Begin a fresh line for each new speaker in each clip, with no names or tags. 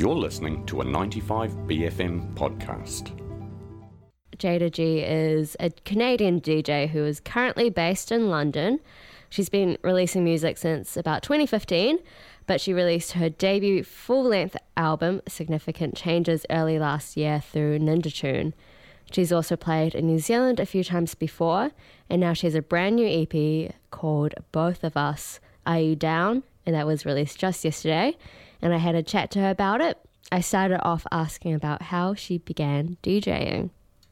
You're listening to a 95BFM podcast.
Jada G is a Canadian DJ who is currently based in London. She's been releasing music since about 2015, but she released her debut full-length album, Significant Changes, early last year through Ninja Tune. She's also played in New Zealand a few times before, and now she has a brand new EP called Both of Us, Are You Down? And that was released just yesterday, and I had a chat to her about it. I started off asking about how she began DJing.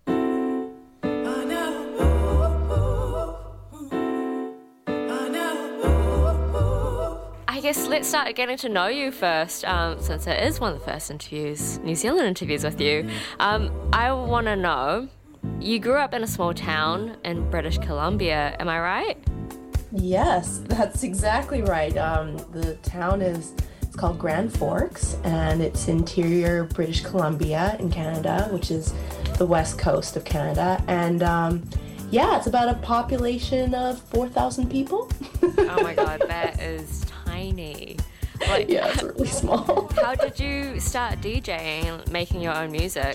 I guess let's start getting to know you first, since it is one of the first New Zealand interviews with you. I want to know, you grew up in a small town in British Columbia, am I right?
Yes, that's exactly right. The town it's called Grand Forks, and it's interior British Columbia in Canada, which is the west coast of Canada. And it's about a population of 4,000 people.
Oh my God, that is tiny.
Yeah, it's really small.
How did you start DJing and making your own music?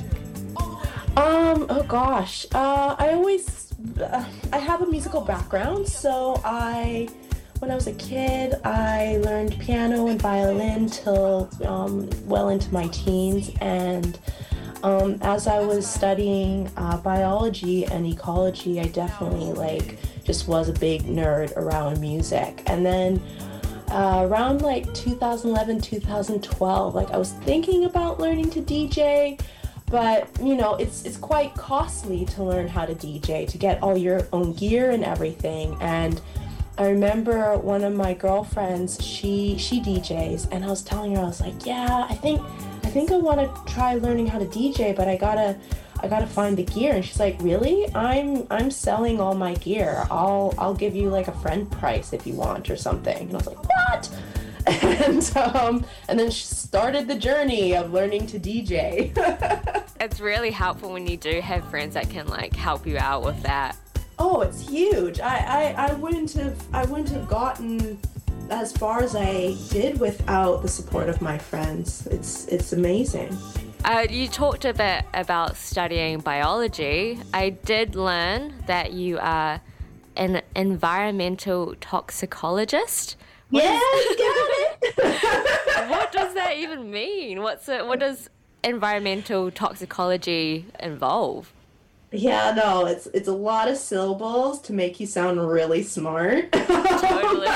I have a musical background, so when I was a kid, I learned piano and violin till well into my teens, and as I was studying biology and ecology, I definitely just was a big nerd around music. And then around 2011, 2012, I was thinking about learning to DJ, but it's quite costly to learn how to DJ, to get all your own gear and everything. And I remember one of my girlfriends, she DJs, and I was telling her, I was like, yeah, I think I want to try learning how to DJ, but I gotta find the gear. And she's like, really? I'm selling all my gear. I'll give you a friend price if you want or something. And I was like, what? And then she started the journey of learning to DJ.
It's really helpful when you do have friends that can help you out with that.
Oh, it's huge. I wouldn't have gotten as far as I did without the support of my friends. It's amazing.
You talked a bit about studying biology. I did learn that you are an environmental toxicologist.
Yeah, you got
it. What does that even mean? What does environmental toxicology involve?
Yeah, no, it's a lot of syllables to make you sound really smart.
Totally.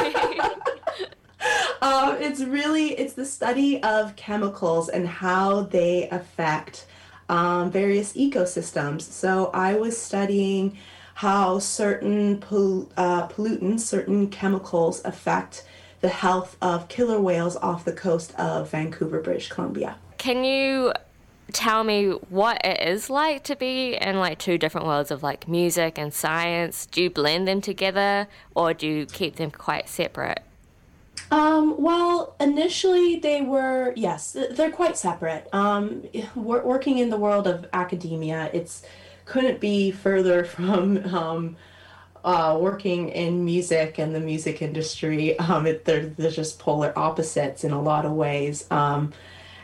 It's the study of chemicals and how they affect various ecosystems. So I was studying how certain pollutants, certain chemicals affect the health of killer whales off the coast of Vancouver, British Columbia.
Can you tell me what it is like to be in two different worlds of music and science? Do you blend them together, or do you keep them quite separate?
Well, initially they're quite separate. Working in the world of academia, couldn't be further from working in music and the music industry. They're just polar opposites in a lot of ways. But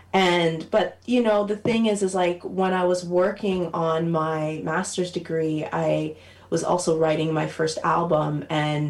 the thing is when I was working on my master's degree, I was also writing my first album, and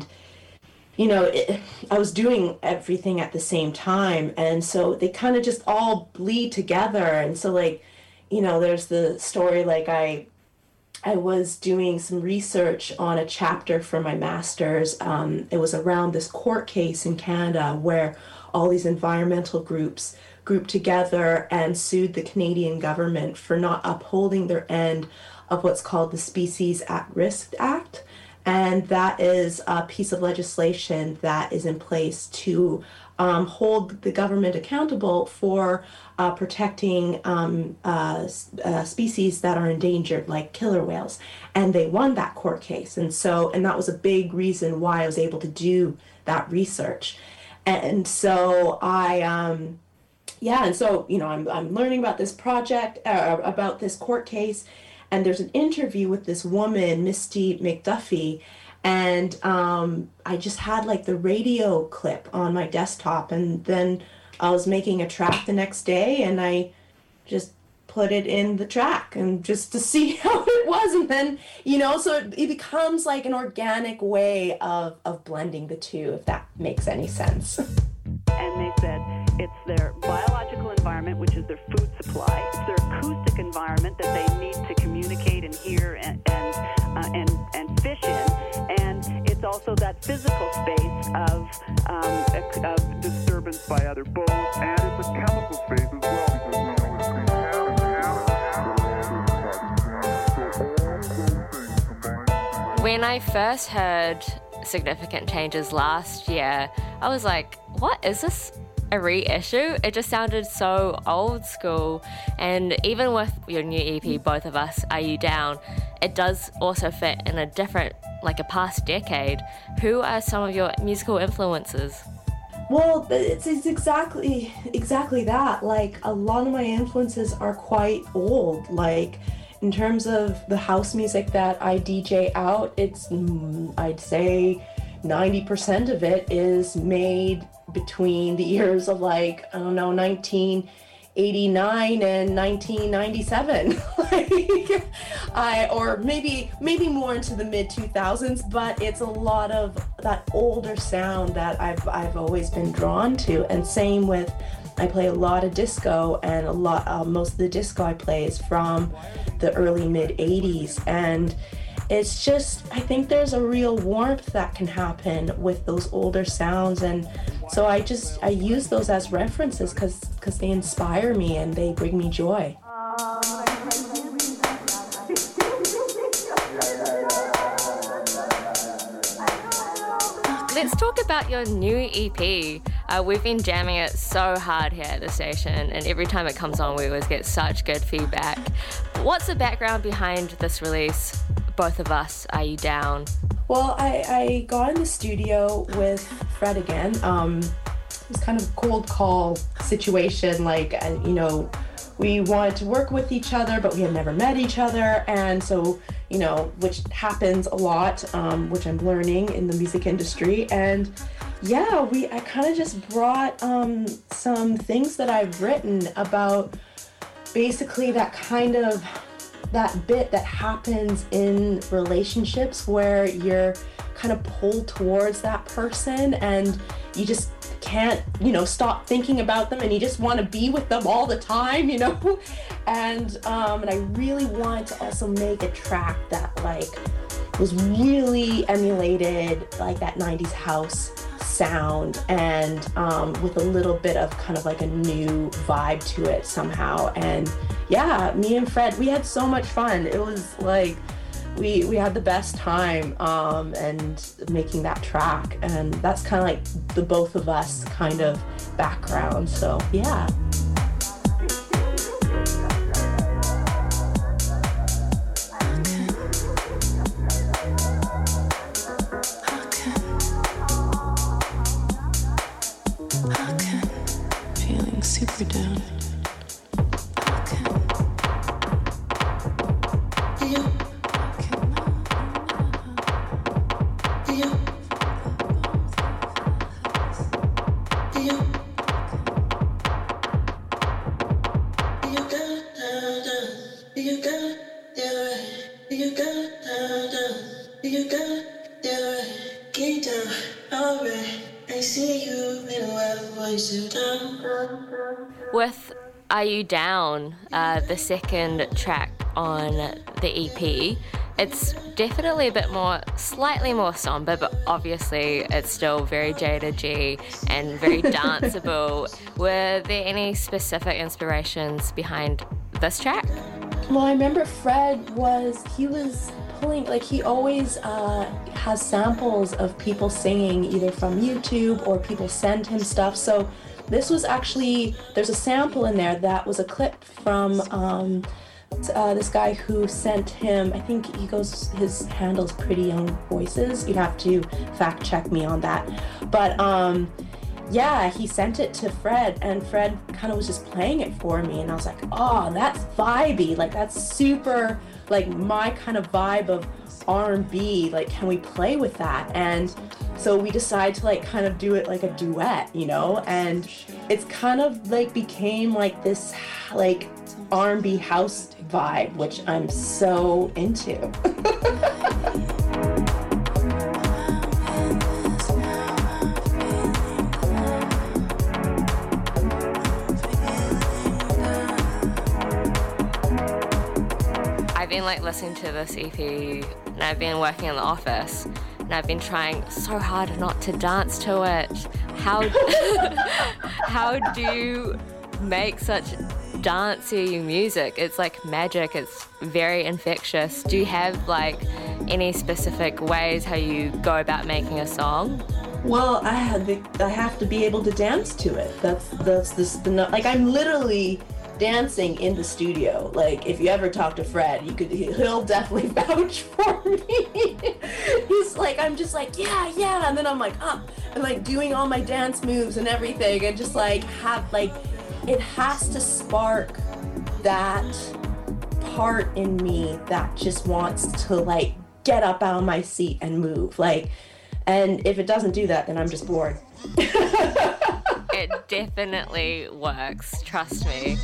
I was doing everything at the same time, and so they kind of just all bleed together. And so there's the story, I was doing some research on a chapter for my master's. It was around this court case in Canada where all these environmental groups grouped together and sued the Canadian government for not upholding their end of what's called the Species at Risk Act. And that is a piece of legislation that is in place to hold the government accountable for protecting species that are endangered, like killer whales. And they won that court case. And that was a big reason why I was able to do that research. And so I'm learning about this project, about this court case. And there's an interview with this woman, Misty McDuffie, and I just had the radio clip on my desktop, and then I was making a track the next day, and I just put it in the track and just to see how it was. And then, so it becomes like an organic way of blending the two, if that makes any sense.
And they said it's their biological environment, which is their food supply. It's their acoustic environment that they need to communicate and hear and fish in. And it's also that physical space of disturbance by other birds.
And it's a chemical space as well, because
When I first heard Significant Changes last year, I was like, what is this? A reissue? It just sounded so old school. And even with your new EP, Both of Us, Are You Down, it does also fit in a different, like a past decade. Who are some of your musical influences?
Well, it's exactly that. Like, a lot of my influences are quite old. Like, in terms of the house music that I DJ out, it's, I'd say 90% of it is made between the years of 1989 and 1997. Or maybe more into the mid 2000s, but it's a lot of that older sound that I've always been drawn to. And same with, I play a lot of disco, and most of the disco I play is from the early mid 80s. And it's just, I think there's a real warmth that can happen with those older sounds. And so I use those as references because they inspire me and they bring me joy.
Let's talk about your new EP. We've been jamming it so hard here at the station, and every time it comes on, we always get such good feedback. What's the background behind this release, Both of Us, Are You Down?
Well, I got in the studio with Fred again. It was kind of a cold call situation, we wanted to work with each other, but we had never met each other. And so, which happens a lot, which I'm learning in the music industry. And yeah, I kind of just brought some things that I've written about basically that bit that happens in relationships where you're kind of pulled towards that person and you just can't, stop thinking about them, and you just want to be with them all the time, and I really wanted to also make a track that was really emulated that 90s house sound, and with a little bit of kind of a new vibe to it somehow. And yeah, me and Fred, we had so much fun. It was we had the best time and making that track, and that's kind of the Both of Us kind of background. So yeah.
Feeling super down.
With Are You Down, the second track on the EP, it's definitely a bit slightly more somber, but obviously it's still very Jada G and very danceable. Were there any specific inspirations behind this track?
Well, I remember Fred was pulling, he always has samples of people singing either from YouTube or people send him stuff. So this was actually, there's a sample in there that was a clip from this guy who sent him, I think his handle's Pretty Young Voices. You'd have to fact check me on that. But yeah, he sent it to Fred, and Fred kind of was just playing it for me, and I was like, oh, that's vibey, like that's super like my kind of vibe of R&B, like can we play with that? And so we decided to like kind of do it like a duet, you know, and it's kind of like became like this like R&B house vibe, which I'm so into.
I've been like listening to this EP, and I've been working in the office, and I've been trying so hard not to dance to it. How do you make such dancey music? It's like magic. It's very infectious. Do you have like any specific ways how you go about making a song?
Well, I have to be able to dance to it. Like I'm literally dancing in the studio. Like if you ever talk to Fred, he'll definitely vouch for me. He's like, I'm just like, yeah, and then I'm like up and like doing all my dance moves and everything, and just like have like, it has to spark that part in me that just wants to like get up out of my seat and move, like, and if it doesn't do that, then I'm just bored.
It definitely works, trust me.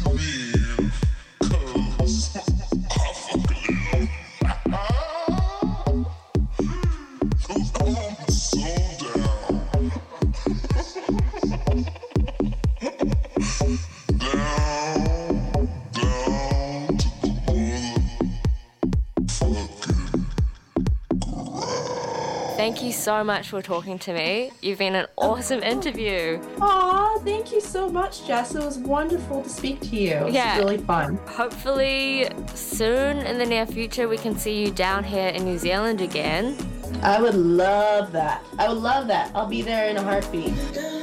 Thank you so much for talking to me. You've been an awesome interview.
Aw, thank you so much, Jess. It was wonderful to speak to you. It was really fun.
Hopefully soon in the near future we can see you down here in New Zealand again.
I would love that. I'll be there in a heartbeat.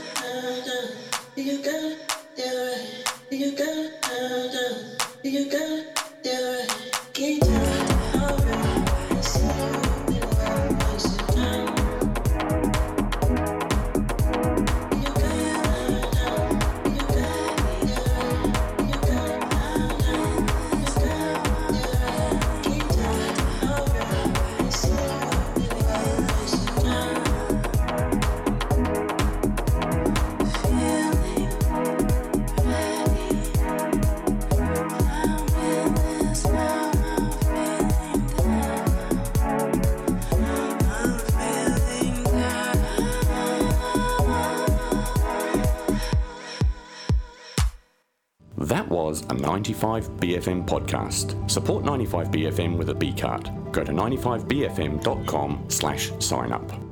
That was a 95BFM podcast. Support 95BFM with a B card. Go to 95BFM.com/sign up.